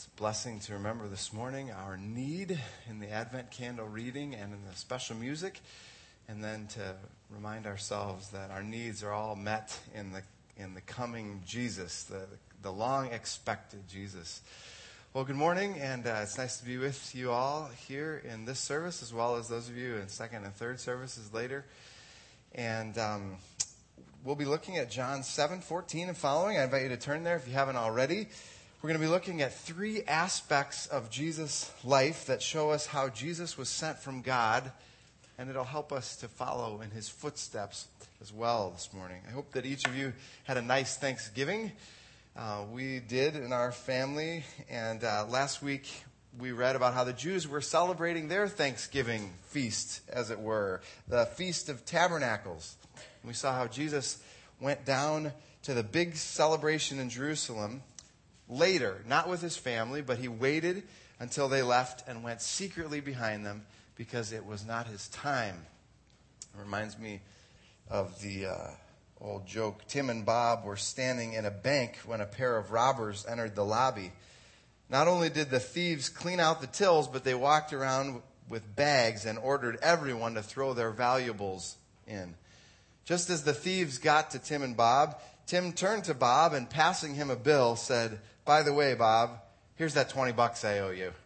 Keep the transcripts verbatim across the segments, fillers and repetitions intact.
It's a blessing to remember this morning our need in the Advent candle reading and in the special music, and then to remind ourselves that our needs are all met in the in the coming Jesus, the the long expected Jesus. Well, good morning, and uh, it's nice to be with you all here in this service, as well as those of you in second and third services later. And um, we'll be looking at John seven fourteen and following. I invite you to turn there if you haven't already. We're going to be looking at three aspects of Jesus' life that show us how Jesus was sent from God, and it'll help us to follow in his footsteps as well this morning. I hope that each of you had a nice Thanksgiving. Uh, we did in our family, and uh, last week we read about how the Jews were celebrating their Thanksgiving feast, as it were, the Feast of Tabernacles. And we saw how Jesus went down to the big celebration in Jerusalem later, not with his family, but he waited until they left and went secretly behind them because it was not his time. It reminds me of the uh, old joke. Tim and Bob were standing in a bank when a pair of robbers entered the lobby. Not only did the thieves clean out the tills, but they walked around with bags and ordered everyone to throw their valuables in. Just as the thieves got to Tim and Bob, Tim turned to Bob and, passing him a bill, said, "By the way, Bob, here's that twenty bucks I owe you."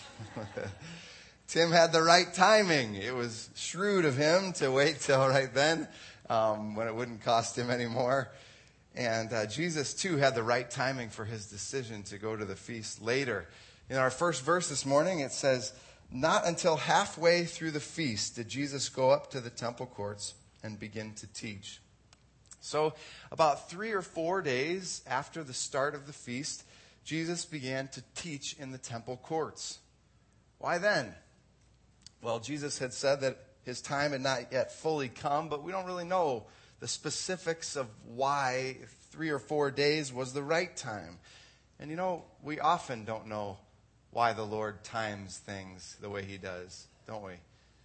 Tim had the right timing. It was shrewd of him to wait till right then um, when it wouldn't cost him any more. And uh, Jesus, too, had the right timing for his decision to go to the feast later. In our first verse this morning, it says, "Not until halfway through the feast did Jesus go up to the temple courts and begin to teach." So about three or four days after the start of the feast, Jesus began to teach in the temple courts. Why then? Well, Jesus had said that his time had not yet fully come, but we don't really know the specifics of why three or four days was the right time. And you know, we often don't know why the Lord times things the way he does, don't we?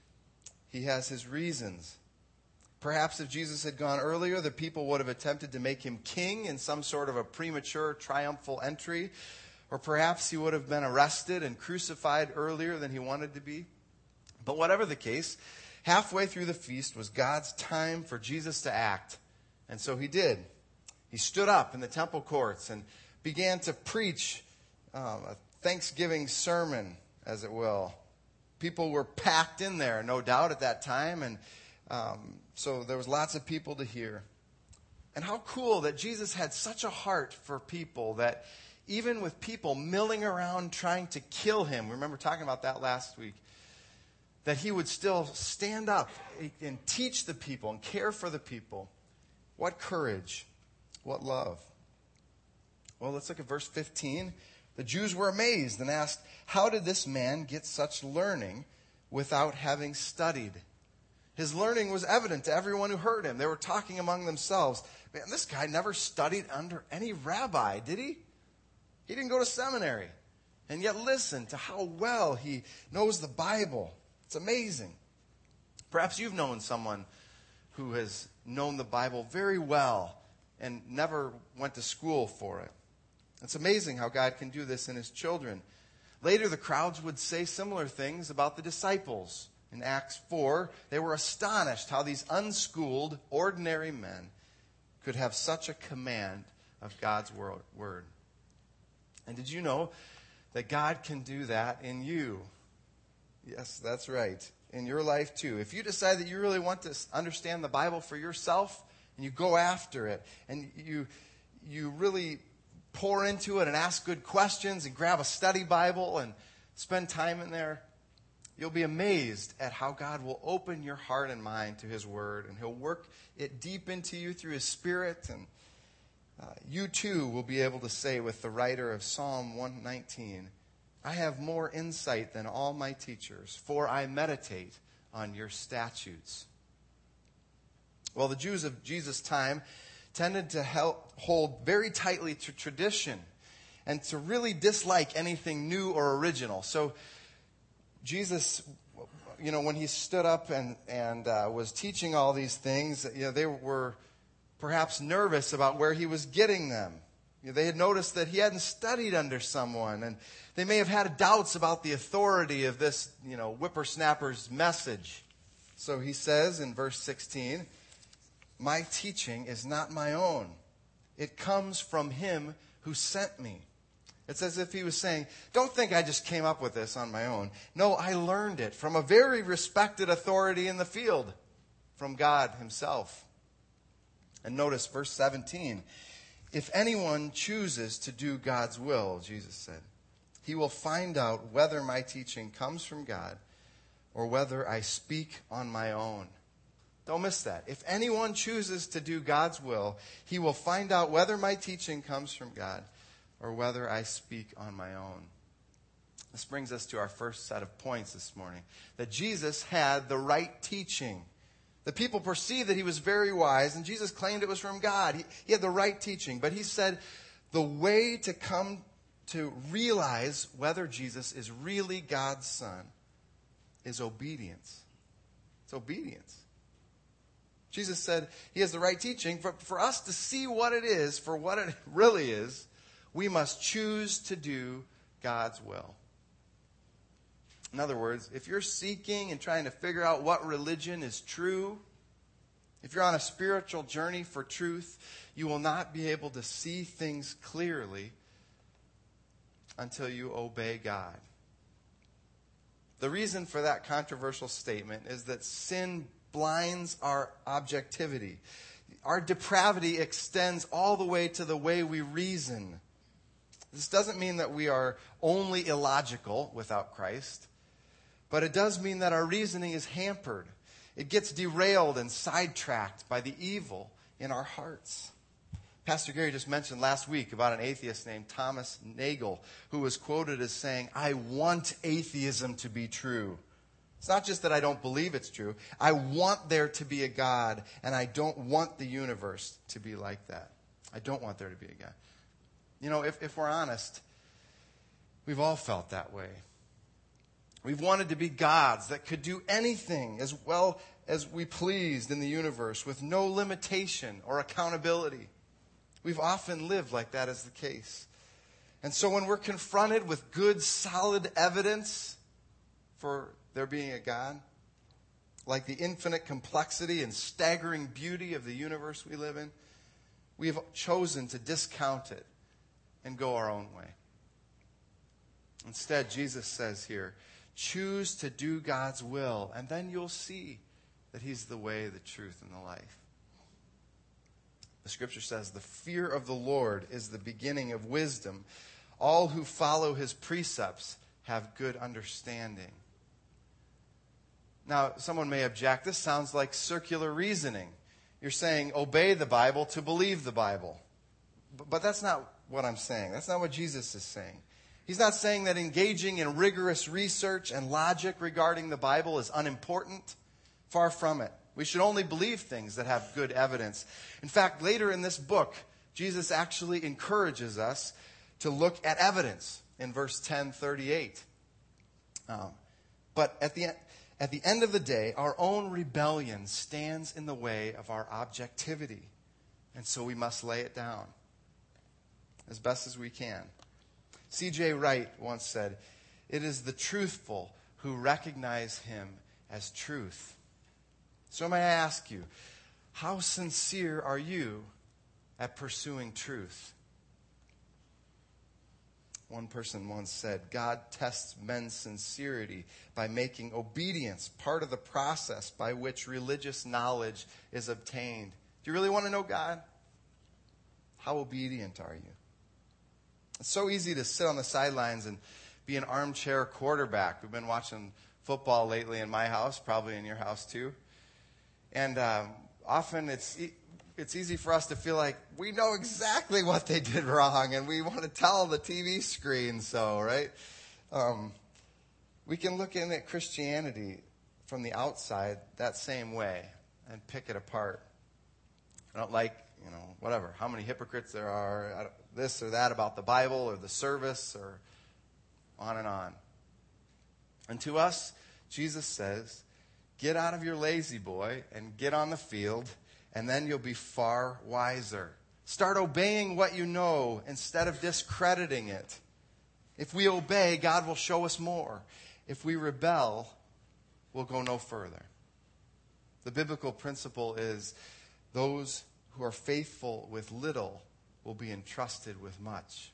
He has his reasons. Perhaps if Jesus had gone earlier, the people would have attempted to make him king in some sort of a premature triumphal entry. Or perhaps he would have been arrested and crucified earlier than he wanted to be. But whatever the case, halfway through the feast was God's time for Jesus to act. And so he did. He stood up in the temple courts and began to preach um, a Thanksgiving sermon, as it will. People were packed in there, no doubt, at that time, and um, so there was lots of people to hear. And how cool that Jesus had such a heart for people that even with people milling around trying to kill him, remember talking about that last week, that he would still stand up and teach the people and care for the people. What courage, what love. Well, let's look at verse fifteen. The Jews were amazed and asked, "How did this man get such learning without having studied?" His learning was evident to everyone who heard him. They were talking among themselves, "Man, this guy never studied under any rabbi, did he? He didn't go to seminary. And yet listen to how well he knows the Bible. It's amazing." Perhaps you've known someone who has known the Bible very well and never went to school for it. It's amazing how God can do this in his children. Later, the crowds would say similar things about the disciples. In Acts four, they were astonished how these unschooled, ordinary men could have such a command of God's word. And did you know that God can do that in you? Yes, that's right. In your life too. If you decide that you really want to understand the Bible for yourself, and you go after it, and you you really pour into it and ask good questions and grab a study Bible and spend time in there, you'll be amazed at how God will open your heart and mind to his word, and he'll work it deep into you through his Spirit. And uh, you too will be able to say with the writer of Psalm one nineteen, "I have more insight than all my teachers, for I meditate on your statutes." Well, the Jews of Jesus' time tended to help hold very tightly to tradition and to really dislike anything new or original. So Jesus, you know, when he stood up and, and uh, was teaching all these things, you know, they were perhaps nervous about where he was getting them. You know, they had noticed that he hadn't studied under someone, and they may have had doubts about the authority of this, you know, whippersnapper's message. So he says in verse sixteen, "My teaching is not my own. It comes from him who sent me." It's as if he was saying, don't think I just came up with this on my own. No, I learned it from a very respected authority in the field, from God himself. And notice verse seventeen. "If anyone chooses to do God's will," Jesus said, "he will find out whether my teaching comes from God or whether I speak on my own." Don't miss that. If anyone chooses to do God's will, he will find out whether my teaching comes from God or whether I speak on my own. This brings us to our first set of points this morning. That Jesus had the right teaching. The people perceived that he was very wise, and Jesus claimed it was from God. He, he had the right teaching. But he said the way to come to realize whether Jesus is really God's son is obedience. It's obedience. Jesus said he has the right teaching. For, for us to see what it is, for what it really is, we must choose to do God's will. In other words, if you're seeking and trying to figure out what religion is true, if you're on a spiritual journey for truth, you will not be able to see things clearly until you obey God. The reason for that controversial statement is that sin blinds our objectivity. Our depravity extends all the way to the way we reason. This doesn't mean that we are only illogical without Christ, but it does mean that our reasoning is hampered. It gets derailed and sidetracked by the evil in our hearts. Pastor Gary just mentioned last week about an atheist named Thomas Nagel, who was quoted as saying, "I want atheism to be true. It's not just that I don't believe it's true. I want there to be a God, and I don't want the universe to be like that. I don't want there to be a God." You know, if, if we're honest, we've all felt that way. We've wanted to be gods that could do anything as well as we pleased in the universe with no limitation or accountability. We've often lived like that as the case. And so when we're confronted with good, solid evidence for there being a God, like the infinite complexity and staggering beauty of the universe we live in, we have chosen to discount it and go our own way. Instead, Jesus says here, choose to do God's will, and then you'll see that he's the way, the truth, and the life. The scripture says, the fear of the Lord is the beginning of wisdom. All who follow his precepts have good understanding. Now, someone may object, this sounds like circular reasoning. You're saying, obey the Bible to believe the Bible. But, but that's not what I'm saying. That's not what Jesus is saying. He's not saying that engaging in rigorous research and logic regarding the Bible is unimportant. Far from it. We should only believe things that have good evidence. In fact, later in this book, Jesus actually encourages us to look at evidence in verse ten thirty-eight. Um, but at the, at the end of the day, our own rebellion stands in the way of our objectivity. And so we must lay it down as best as we can. C J Wright once said, "It is the truthful who recognize him as truth." So may I ask you, how sincere are you at pursuing truth? One person once said, God tests men's sincerity by making obedience part of the process by which religious knowledge is obtained. Do you really want to know God? How obedient are you? It's so easy to sit on the sidelines and be an armchair quarterback. We've been watching football lately in my house, probably in your house too. And um, often it's e- it's easy for us to feel like we know exactly what they did wrong, and we want to tell the T V screen so, right? Um, we can look in at Christianity from the outside that same way and pick it apart. I don't like, you know, whatever, how many hypocrites there are, I don't, this or that about the Bible or the service or on and on. And to us, Jesus says, get out of your lazy boy and get on the field, and then you'll be far wiser. Start obeying what you know instead of discrediting it. If we obey, God will show us more. If we rebel, we'll go no further. The biblical principle is those who are faithful with little will be entrusted with much.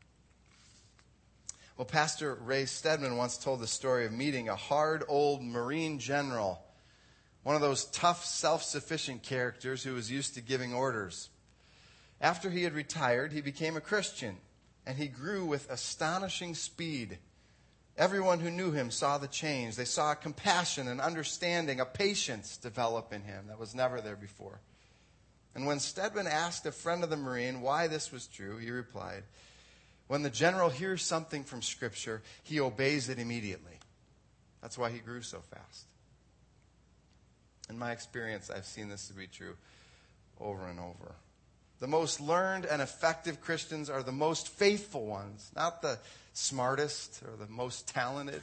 Well, Pastor Ray Stedman once told the story of meeting a hard old Marine general, one of those tough, self-sufficient characters who was used to giving orders. After he had retired, he became a Christian, and he grew with astonishing speed. Everyone who knew him saw the change. They saw a compassion, an understanding, a patience develop in him that was never there before. And when Stedman asked a friend of the Marine why this was true, he replied, when the general hears something from Scripture, he obeys it immediately. That's why he grew so fast. In my experience, I've seen this to be true over and over. The most learned and effective Christians are the most faithful ones, not the smartest or the most talented.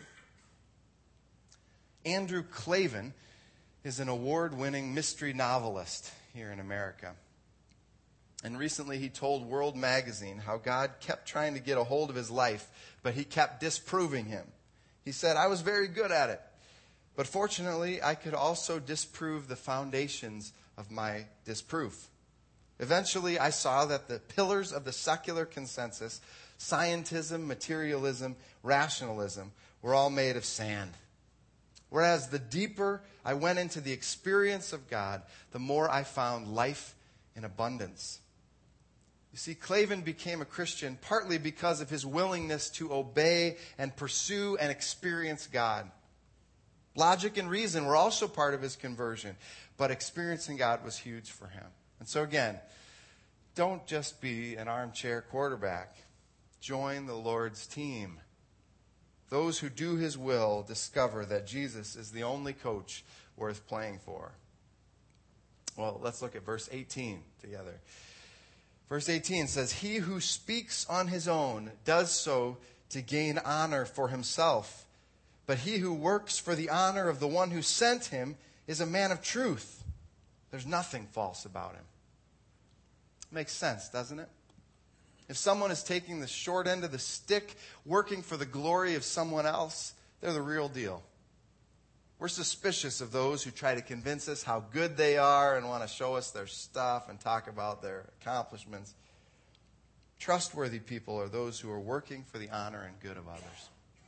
Andrew Klavan is an award-winning mystery novelist here in America. And recently he told World Magazine how God kept trying to get a hold of his life, but he kept disproving him. He said, I was very good at it, but fortunately I could also disprove the foundations of my disproof. Eventually I saw that the pillars of the secular consensus, scientism, materialism, rationalism, were all made of sand. Whereas the deeper I went into the experience of God, the more I found life in abundance. You see, Klavan became a Christian partly because of his willingness to obey and pursue and experience God. Logic and reason were also part of his conversion, but experiencing God was huge for him. And so again, don't just be an armchair quarterback. Join the Lord's team. Those who do his will discover that Jesus is the only coach worth playing for. Well, let's look at verse eighteen together. Verse eighteen says, he who speaks on his own does so to gain honor for himself. But he who works for the honor of the one who sent him is a man of truth. There's nothing false about him. Makes sense, doesn't it? If someone is taking the short end of the stick, working for the glory of someone else, they're the real deal. We're suspicious of those who try to convince us how good they are and want to show us their stuff and talk about their accomplishments. Trustworthy people are those who are working for the honor and good of others.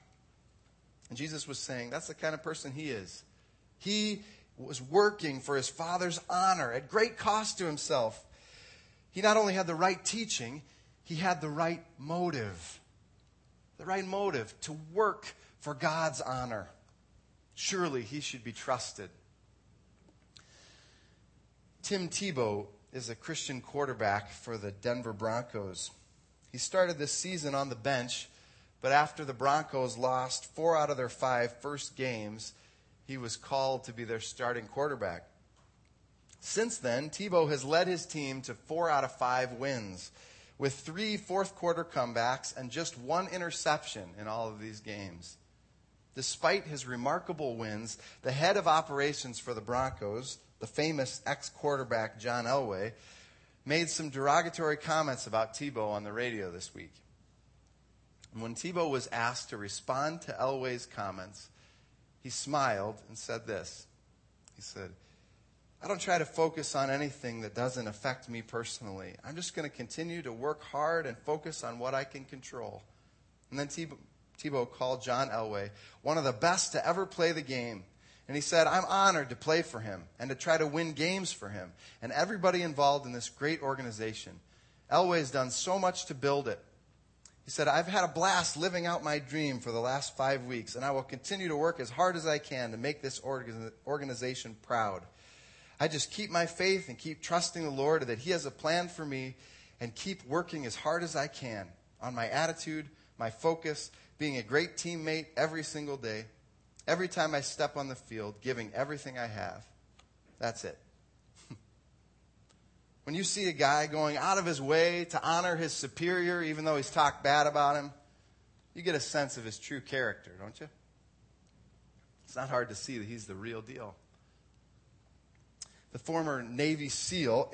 And Jesus was saying that's the kind of person he is. He was working for his Father's honor at great cost to himself. He not only had the right teaching, he had the right motive. The right motive to work for God's honor. Surely he should be trusted. Tim Tebow is a Christian quarterback for the Denver Broncos. He started this season on the bench, but after the Broncos lost four out of their five first games, he was called to be their starting quarterback. Since then, Tebow has led his team to four out of five wins, with three fourth-quarter comebacks and just one interception in all of these games. Despite his remarkable wins, the head of operations for the Broncos, the famous ex-quarterback John Elway, made some derogatory comments about Tebow on the radio this week. And when Tebow was asked to respond to Elway's comments, he smiled and said this. He said, I don't try to focus on anything that doesn't affect me personally. I'm just going to continue to work hard and focus on what I can control. And then Tebow, Tebow called John Elway one of the best to ever play the game. And he said, I'm honored to play for him and to try to win games for him and everybody involved in this great organization. Elway's done so much to build it. He said, I've had a blast living out my dream for the last five weeks, and I will continue to work as hard as I can to make this organization proud. I just keep my faith and keep trusting the Lord that he has a plan for me and keep working as hard as I can on my attitude, my focus, being a great teammate every single day, every time I step on the field, giving everything I have. That's it. When you see a guy going out of his way to honor his superior, even though he's talked bad about him, you get a sense of his true character, don't you? It's not hard to see that he's the real deal. The former Navy SEAL, Eric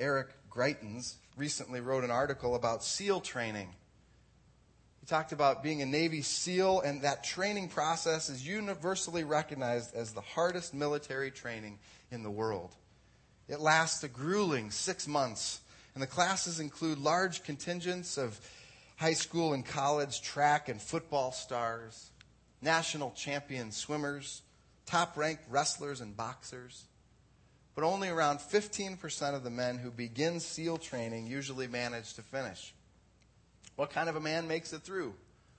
Greitens recently wrote an article about SEAL training. He talked about being a Navy SEAL, and that training process is universally recognized as the hardest military training in the world. It lasts a grueling six months, and the classes include large contingents of high school and college track and football stars, national champion swimmers, top-ranked wrestlers and boxers. But only around fifteen percent of the men who begin SEAL training usually manage to finish. What kind of a man makes it through?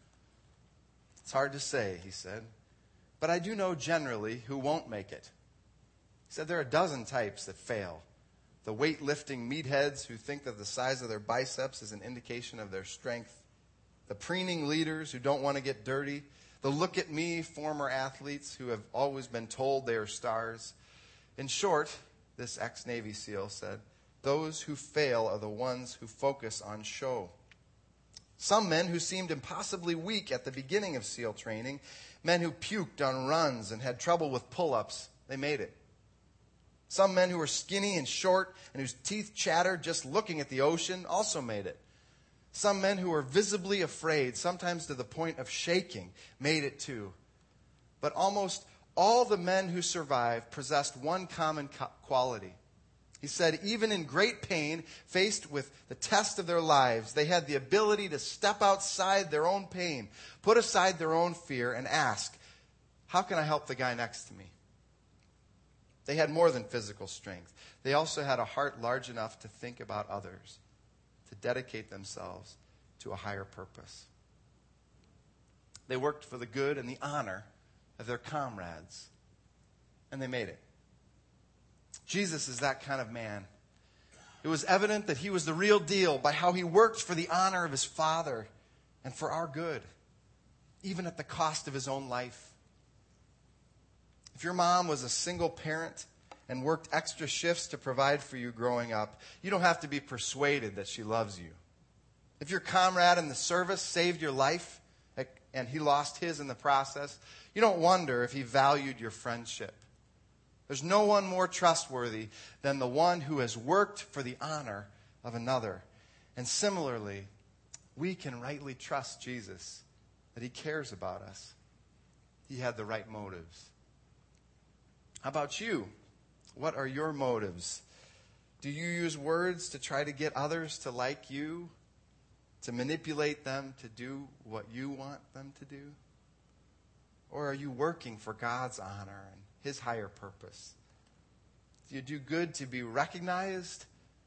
It's hard to say, he said. But I do know generally who won't make it. He said there are a dozen types that fail. The weightlifting meatheads who think that the size of their biceps is an indication of their strength. The preening leaders who don't want to get dirty. The look-at-me former athletes who have always been told they are stars. In short, this ex-Navy SEAL said, those who fail are the ones who focus on show. Some men who seemed impossibly weak at the beginning of SEAL training, men who puked on runs and had trouble with pull-ups, they made it. Some men who were skinny and short and whose teeth chattered just looking at the ocean also made it. Some men who were visibly afraid, sometimes to the point of shaking, made it too. But almost all the men who survived possessed one common quality. He said, even in great pain, faced with the test of their lives, they had the ability to step outside their own pain, put aside their own fear, and ask, how can I help the guy next to me? They had more than physical strength. They also had a heart large enough to think about others, to dedicate themselves to a higher purpose. They worked for the good and the honor of their comrades, and they made it. Jesus is that kind of man. It was evident that he was the real deal by how he worked for the honor of his Father and for our good, even at the cost of his own life. If your mom was a single parent and worked extra shifts to provide for you growing up, you don't have to be persuaded that she loves you. If your comrade in the service saved your life and he lost his in the process, you don't wonder if he valued your friendship. There's no one more trustworthy than the one who has worked for the honor of another. And similarly, we can rightly trust Jesus, that he cares about us. He had the right motives. How about you? What are your motives? Do you use words to try to get others to like you, to manipulate them to do what you want them to do? Or are you working for God's honor and his higher purpose? Do you do good to be recognized?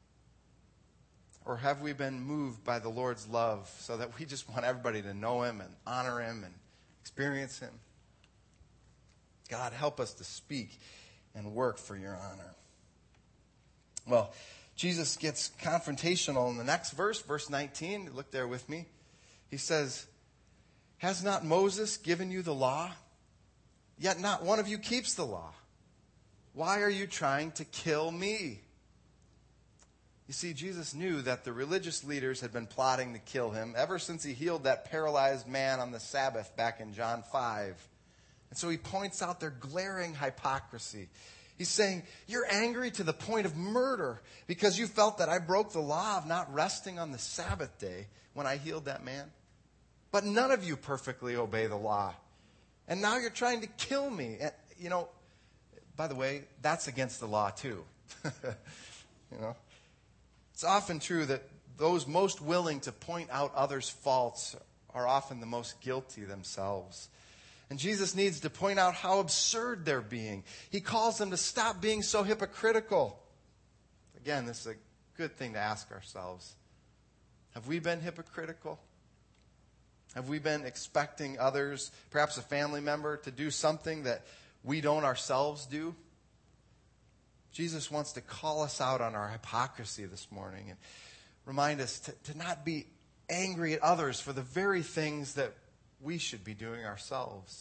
Or have we been moved by the Lord's love so that we just want everybody to know him and honor him and experience him? God, help us to speak and work for your honor. Well, Jesus gets confrontational in the next verse, verse nineteen. Look there with me. He says, has not Moses given you the law? Yet not one of you keeps the law. Why are you trying to kill me? You see, Jesus knew that the religious leaders had been plotting to kill him ever since he healed that paralyzed man on the Sabbath back in John five. And so he points out their glaring hypocrisy. He's saying, you're angry to the point of murder because you felt that I broke the law of not resting on the Sabbath day when I healed that man. But none of you perfectly obey the law. And now you're trying to kill me. And, you know, by the way, that's against the law too. You know, it's often true that those most willing to point out others' faults are often the most guilty themselves. And Jesus needs to point out how absurd they're being. He calls them to stop being so hypocritical. Again, this is a good thing to ask ourselves. Have we been hypocritical? Have we been expecting others, perhaps a family member, to do something that we don't ourselves do? Jesus wants to call us out on our hypocrisy this morning and remind us to, to not be angry at others for the very things that we should be doing ourselves.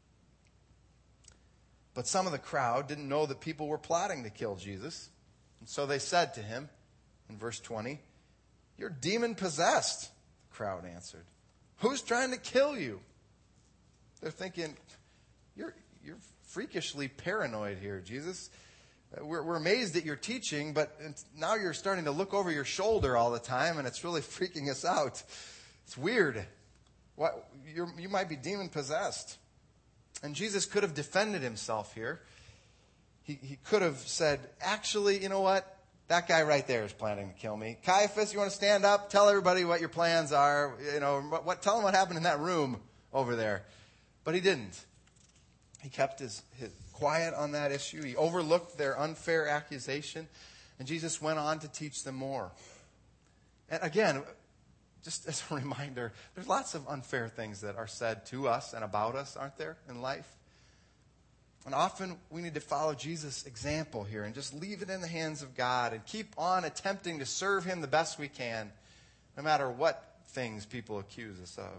But some of the crowd didn't know that people were plotting to kill Jesus. And so they said to him, in verse twenty, you're demon-possessed, the crowd answered. Who's trying to kill you? They're thinking, you're, you're freakishly paranoid here, Jesus. We're, we're amazed at your teaching, but now you're starting to look over your shoulder all the time, and it's really freaking us out. It's weird. What, you're, you might be demon-possessed. And Jesus could have defended himself here. He, he could have said, actually, you know what? That guy right there is planning to kill me. Caiaphas, you want to stand up? Tell everybody what your plans are. You know, what, what, tell them what happened in that room over there. But he didn't. He kept his, his quiet on that issue. He overlooked their unfair accusation. And Jesus went on to teach them more. And again, just as a reminder, there's lots of unfair things that are said to us and about us, aren't there, in life? And often we need to follow Jesus' example here and just leave it in the hands of God and keep on attempting to serve him the best we can, no matter what things people accuse us of.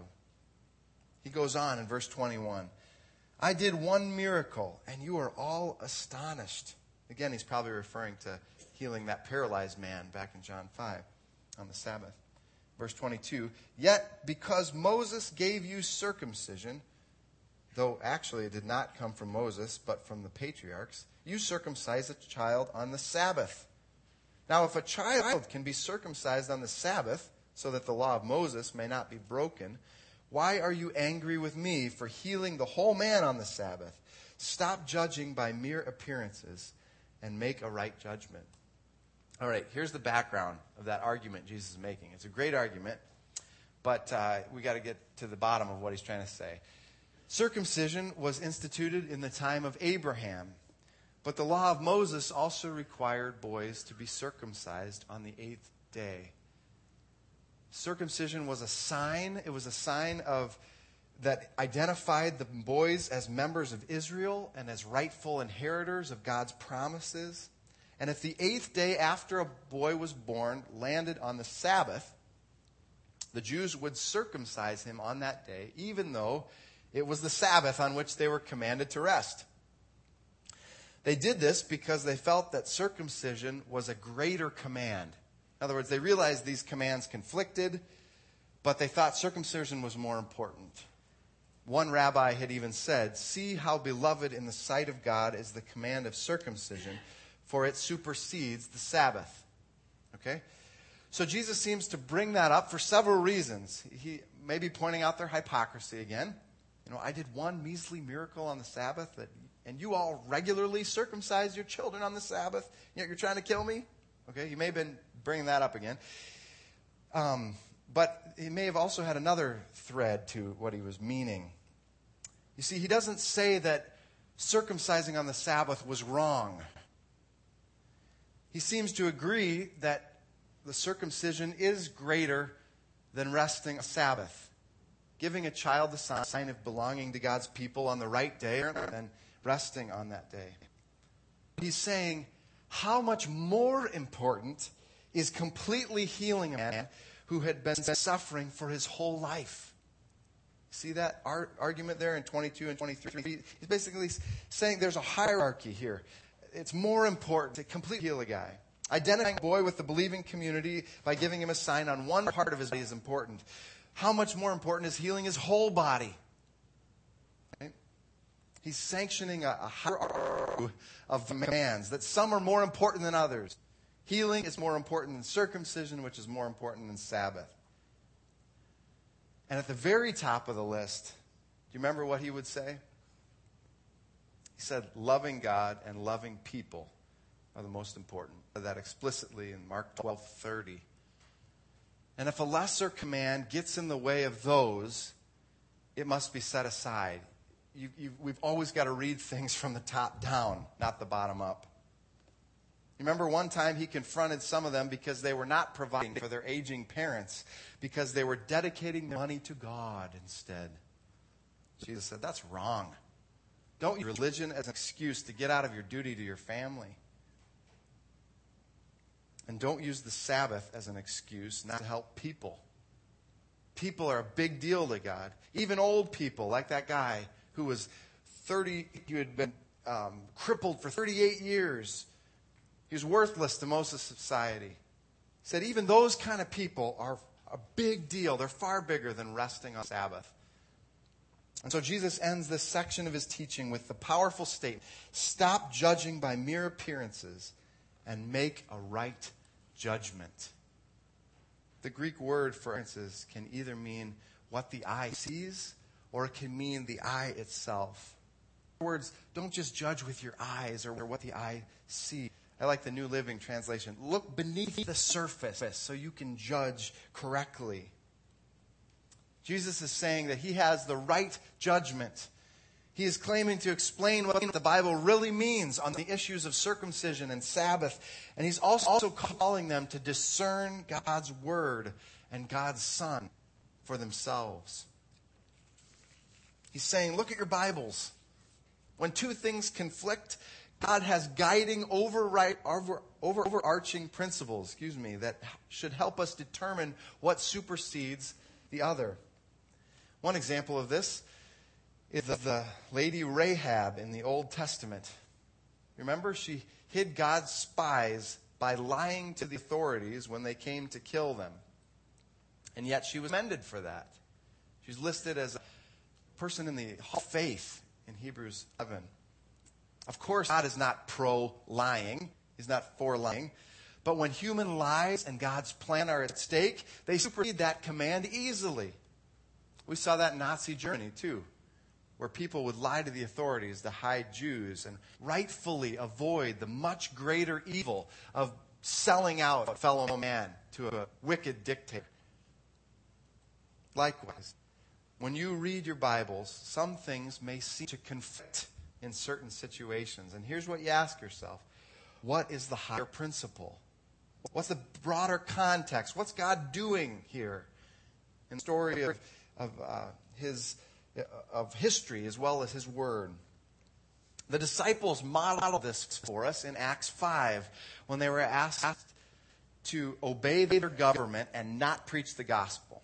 He goes on in verse twenty-one. I did one miracle, and you are all astonished. Again, he's probably referring to healing that paralyzed man back in John five on the Sabbath. Verse twenty-two, yet because Moses gave you circumcision, though actually it did not come from Moses, but from the patriarchs, you circumcise a child on the Sabbath. Now, if a child can be circumcised on the Sabbath, so that the law of Moses may not be broken, why are you angry with me for healing the whole man on the Sabbath? Stop judging by mere appearances and make a right judgment. All right, here's the background of that argument Jesus is making. It's a great argument, but uh, we got to get to the bottom of what he's trying to say. Circumcision was instituted in the time of Abraham, but the law of Moses also required boys to be circumcised on the eighth day. Circumcision was a sign. It was a sign of that identified the boys as members of Israel and as rightful inheritors of God's promises. And if the eighth day after a boy was born landed on the Sabbath, the Jews would circumcise him on that day, even though it was the Sabbath on which they were commanded to rest. They did this because they felt that circumcision was a greater command. In other words, they realized these commands conflicted, but they thought circumcision was more important. One rabbi had even said, see how beloved in the sight of God is the command of circumcision, for it supersedes the Sabbath. Okay? So Jesus seems to bring that up for several reasons. He may be pointing out their hypocrisy again. You know, I did one measly miracle on the Sabbath, that, and you all regularly circumcise your children on the Sabbath, yet you're trying to kill me? Okay, he may have been bringing that up again. Um, but he may have also had another thread to what he was meaning. You see, he doesn't say that circumcising on the Sabbath was wrong. He seems to agree that the circumcision is greater than resting on Sabbath. Giving a child the sign of belonging to God's people on the right day than resting on that day. He's saying, how much more important is completely healing a man who had been suffering for his whole life? See that ar- argument there in twenty-two and twenty-three? He's basically saying there's a hierarchy here. It's more important to completely heal a guy. Identifying a boy with the believing community by giving him a sign on one part of his body is important. How much more important is healing his whole body? Right? He's sanctioning a, a hierarchy of demands, that some are more important than others. Healing is more important than circumcision, which is more important than Sabbath. And at the very top of the list, do you remember what he would say? He said, loving God and loving people are the most important. That explicitly in Mark twelve thirty. And if a lesser command gets in the way of those, it must be set aside. You, you, we've always got to read things from the top down, not the bottom up. Remember one time he confronted some of them because they were not providing for their aging parents, because they were dedicating their money to God instead. Jesus said, that's wrong. Don't use religion as an excuse to get out of your duty to your family. And don't use the Sabbath as an excuse not to help people. People are a big deal to God. Even old people, like that guy who was thirty, who had been um, crippled for thirty-eight years. He was worthless to most of society. He said even those kind of people are a big deal. They're far bigger than resting on Sabbath. And so Jesus ends this section of his teaching with the powerful statement, stop judging by mere appearances and make a right judgment. The Greek word for appearances can either mean what the eye sees or it can mean the eye itself. In other words, don't just judge with your eyes or what the eye sees. I like the New Living Translation. Look beneath the surface so you can judge correctly. Jesus is saying that he has the right judgment. He is claiming to explain what the Bible really means on the issues of circumcision and Sabbath. And he's also calling them to discern God's word and God's Son for themselves. He's saying, look at your Bibles. When two things conflict, God has guiding overright, over, over, overarching principles, excuse me, that should help us determine what supersedes the other. One example of this is the, the lady Rahab in the Old Testament. Remember, she hid God's spies by lying to the authorities when they came to kill them. And yet she was commended for that. She's listed as a person in the Hall of Faith in Hebrews eleven. Of course, God is not pro-lying. He's not for lying. But when human lives and God's plan are at stake, they supersede that command easily. We saw that in Nazi Germany, too, where people would lie to the authorities to hide Jews and rightfully avoid the much greater evil of selling out a fellow man to a wicked dictator. Likewise, when you read your Bibles, some things may seem to conflict in certain situations. And here's what you ask yourself. What is the higher principle? What's the broader context? What's God doing here in the story of of uh, his uh, of history as well as his word? The disciples modeled this for us in Acts five when they were asked to obey their government and not preach the gospel.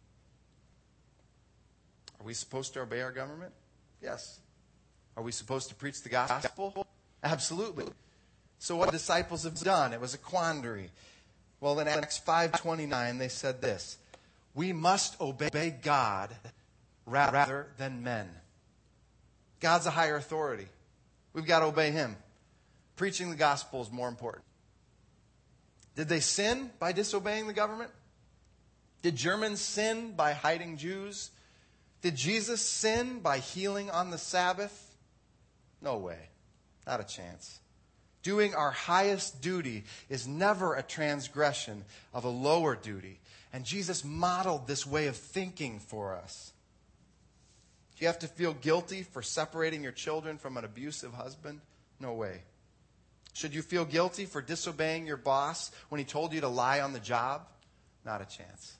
Are we supposed to obey our government? Yes. Are we supposed to preach the gospel? Absolutely. So what the disciples have done, it was a quandary. Well, in Acts five twenty-nine, they said this: we must obey God rather than men. God's a higher authority. We've got to obey him. Preaching the gospel is more important. Did they sin by disobeying the government? Did Germans sin by hiding Jews? Did Jesus sin by healing on the Sabbath? No way. Not a chance. Doing our highest duty is never a transgression of a lower duty. And Jesus modeled this way of thinking for us. Do you have to feel guilty for separating your children from an abusive husband? No way. Should you feel guilty for disobeying your boss when he told you to lie on the job? Not a chance.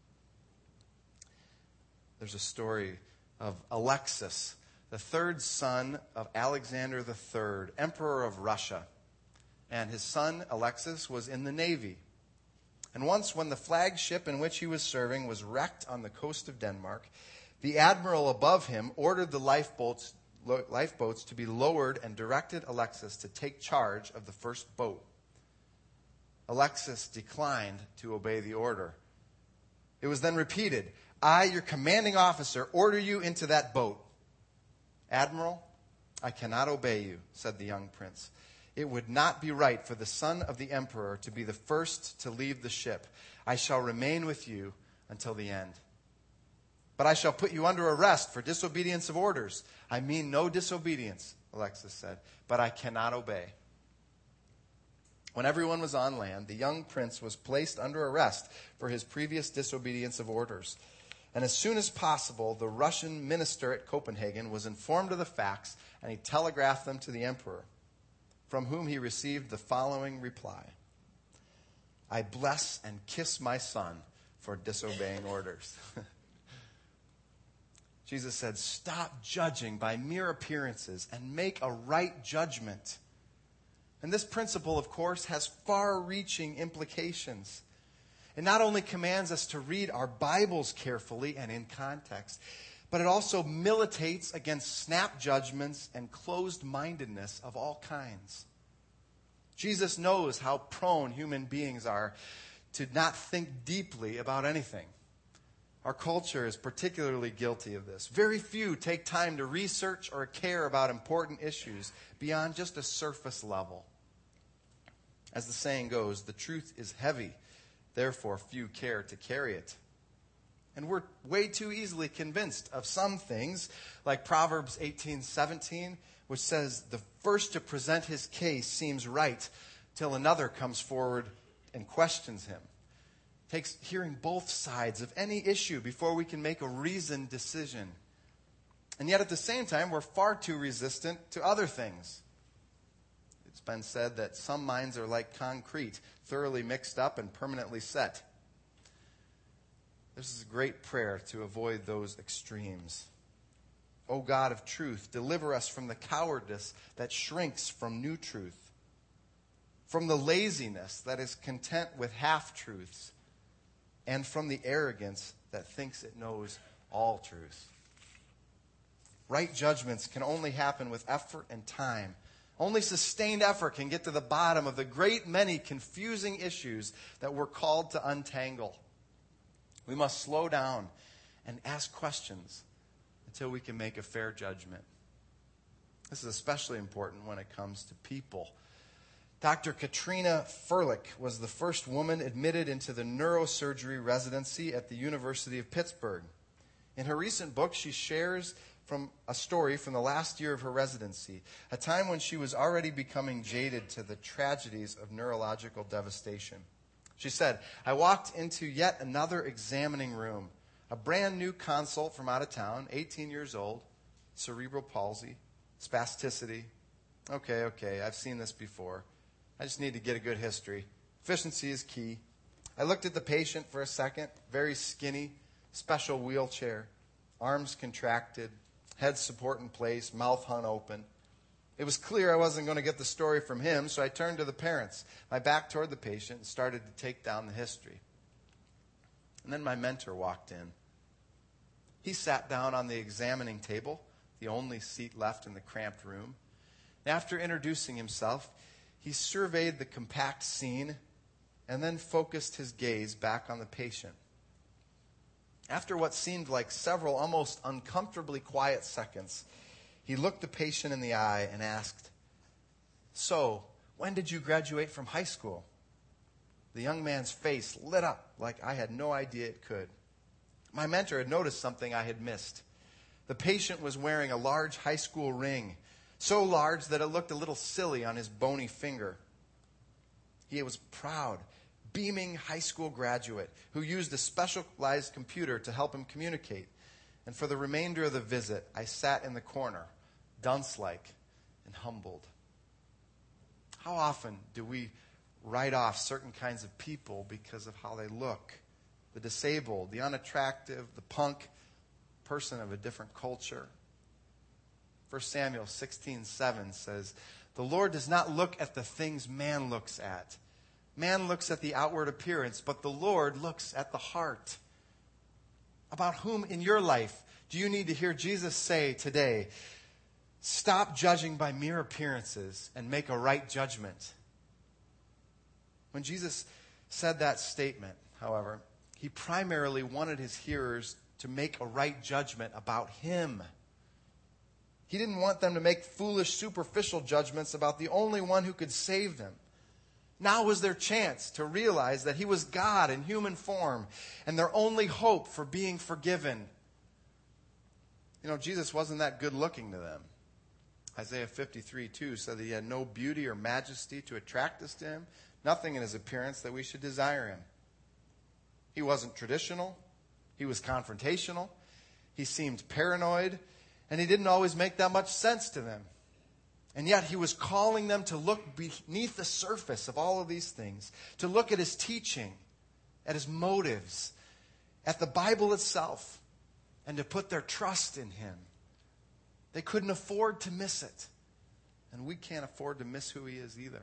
There's a story of Alexis, the third son of Alexander the Third, Emperor of Russia. And his son, Alexis, was in the Navy. And once when the flagship in which he was serving was wrecked on the coast of Denmark, the admiral above him ordered the lifeboats, lifeboats to be lowered and directed Alexis to take charge of the first boat. Alexis declined to obey the order. It was then repeated, I, your commanding officer, order you into that boat. Admiral, I cannot obey you, said the young prince. It would not be right for the son of the emperor to be the first to leave the ship. I shall remain with you until the end. But I shall put you under arrest for disobedience of orders. I mean no disobedience, Alexis said, but I cannot obey. When everyone was on land, the young prince was placed under arrest for his previous disobedience of orders. And as soon as possible, the Russian minister at Copenhagen was informed of the facts, and he telegraphed them to the emperor, from whom he received the following reply. I bless and kiss my son for disobeying orders. Jesus said, stop judging by mere appearances and make a right judgment. And this principle, of course, has far-reaching implications. It not only commands us to read our Bibles carefully and in context, but it also militates against snap judgments and closed-mindedness of all kinds. Jesus knows how prone human beings are to not think deeply about anything. Our culture is particularly guilty of this. Very few take time to research or care about important issues beyond just a surface level. As the saying goes, the truth is heavy, therefore few care to carry it. And we're way too easily convinced of some things, like Proverbs eighteen seventeen, which says, the first to present his case seems right till another comes forward and questions him. It takes hearing both sides of any issue before we can make a reasoned decision. And yet at the same time, we're far too resistant to other things. It's been said that some minds are like concrete, thoroughly mixed up and permanently set. This is a great prayer to avoid those extremes. O God of truth, deliver us from the cowardice that shrinks from new truth, from the laziness that is content with half-truths, and from the arrogance that thinks it knows all truth. Right judgments can only happen with effort and time. Only sustained effort can get to the bottom of the great many confusing issues that we're called to untangle. We must slow down and ask questions until we can make a fair judgment. This is especially important when it comes to people. Doctor Katrina Furlick was the first woman admitted into the neurosurgery residency at the University of Pittsburgh. In her recent book, she shares from a story from the last year of her residency, a time when she was already becoming jaded to the tragedies of neurological devastation. She said, I walked into yet another examining room. A brand new consult from out of town, eighteen years old, cerebral palsy, spasticity. Okay, okay, I've seen this before. I just need to get a good history. Efficiency is key. I looked at the patient for a second, very skinny, special wheelchair, arms contracted, head support in place, mouth hung open. It was clear I wasn't going to get the story from him, so I turned to the parents, my back toward the patient, and started to take down the history. And then my mentor walked in. He sat down on the examining table, the only seat left in the cramped room. After introducing himself, he surveyed the compact scene and then focused his gaze back on the patient. After what seemed like several almost uncomfortably quiet seconds, he looked the patient in the eye and asked, So, when did you graduate from high school? The young man's face lit up like I had no idea it could. My mentor had noticed something I had missed. The patient was wearing a large high school ring, so large that it looked a little silly on his bony finger. He was proud, beaming high school graduate who used a specialized computer to help him communicate. And for the remainder of the visit, I sat in the corner, dunce-like and humbled. How often do we write off certain kinds of people because of how they look? The disabled, the unattractive, the punk, person of a different culture. First Samuel sixteen seven says, The Lord does not look at the things man looks at. Man looks at the outward appearance, but the Lord looks at the heart. About whom in your life do you need to hear Jesus say today, stop judging by mere appearances and make a right judgment? When Jesus said that statement, however, he primarily wanted his hearers to make a right judgment about him. He didn't want them to make foolish, superficial judgments about the only one who could save them. Now was their chance to realize that he was God in human form and their only hope for being forgiven. You know, Jesus wasn't that good looking to them. Isaiah fifty-three two said that he had no beauty or majesty to attract us to him, nothing in his appearance that we should desire him. He wasn't traditional. He was confrontational. He seemed paranoid, and he didn't always make that much sense to them. And yet he was calling them to look beneath the surface of all of these things, to look at his teaching, at his motives, at the Bible itself, and to put their trust in him. They couldn't afford to miss it. And we can't afford to miss who he is either.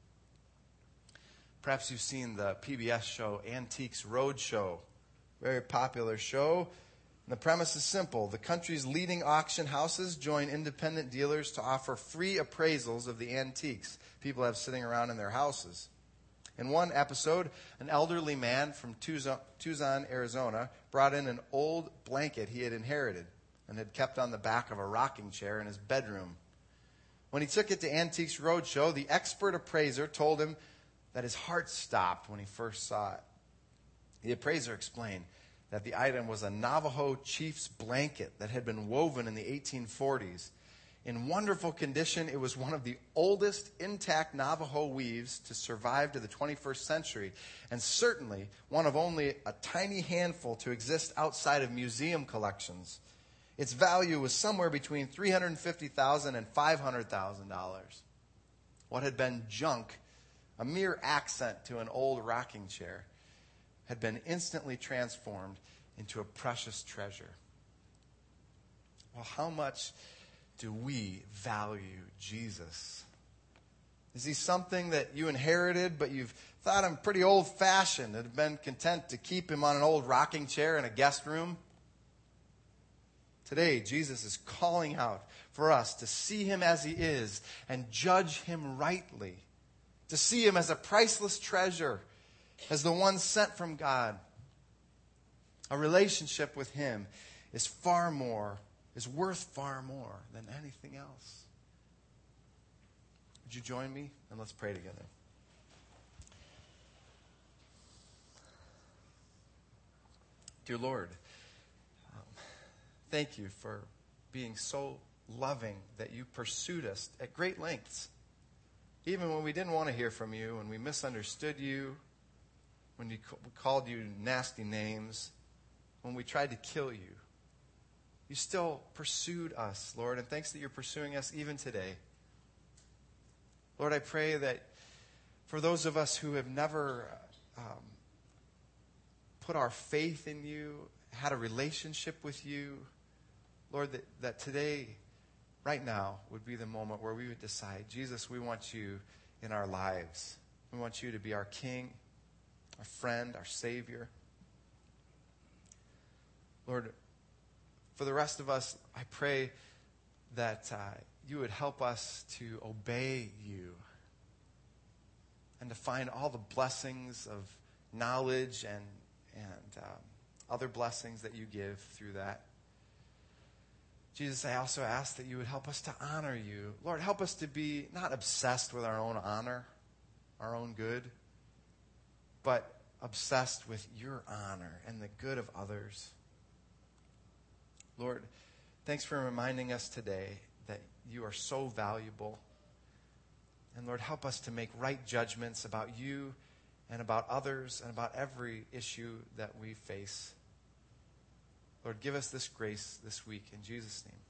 Perhaps you've seen the P B S show Antiques Roadshow. Very popular show. And the premise is simple. The country's leading auction houses join independent dealers to offer free appraisals of the antiques people have sitting around in their houses. In one episode, an elderly man from Tucson, Arizona, brought in an old blanket he had inherited and had kept on the back of a rocking chair in his bedroom. When he took it to Antiques Roadshow, the expert appraiser told him that his heart stopped when he first saw it. The appraiser explained that the item was a Navajo chief's blanket that had been woven in the eighteen forties. In wonderful condition, it was one of the oldest intact Navajo weaves to survive to the twenty-first century, and certainly one of only a tiny handful to exist outside of museum collections. Its value was somewhere between three hundred fifty thousand dollars and five hundred thousand dollars. What had been junk, a mere accent to an old rocking chair, had been instantly transformed into a precious treasure. Well, how much do we value Jesus? Is he something that you inherited, but you've thought him pretty old-fashioned and have been content to keep him on an old rocking chair in a guest room? Today, Jesus is calling out for us to see him as he is and judge him rightly, to see him as a priceless treasure, as the one sent from God. A relationship with him is far more, is worth far more than anything else. Would you join me? And let's pray together. Dear Lord, um, thank you for being so loving that you pursued us at great lengths. Even when we didn't want to hear from you, when we misunderstood you, when we called you nasty names, when we tried to kill you, you still pursued us, Lord, and thanks that you're pursuing us even today. Lord, I pray that for those of us who have never um, put our faith in you, had a relationship with you, Lord, that, that today, right now, would be the moment where we would decide, Jesus, we want you in our lives. We want you to be our King, our friend, our Savior. Lord, for the rest of us, I pray that uh, you would help us to obey you and to find all the blessings of knowledge and, and um, other blessings that you give through that. Jesus, I also ask that you would help us to honor you. Lord, help us to be not obsessed with our own honor, our own good, but obsessed with your honor and the good of others. Lord, thanks for reminding us today that you are so valuable. And Lord, help us to make right judgments about you and about others and about every issue that we face. Lord, give us this grace this week in Jesus' name.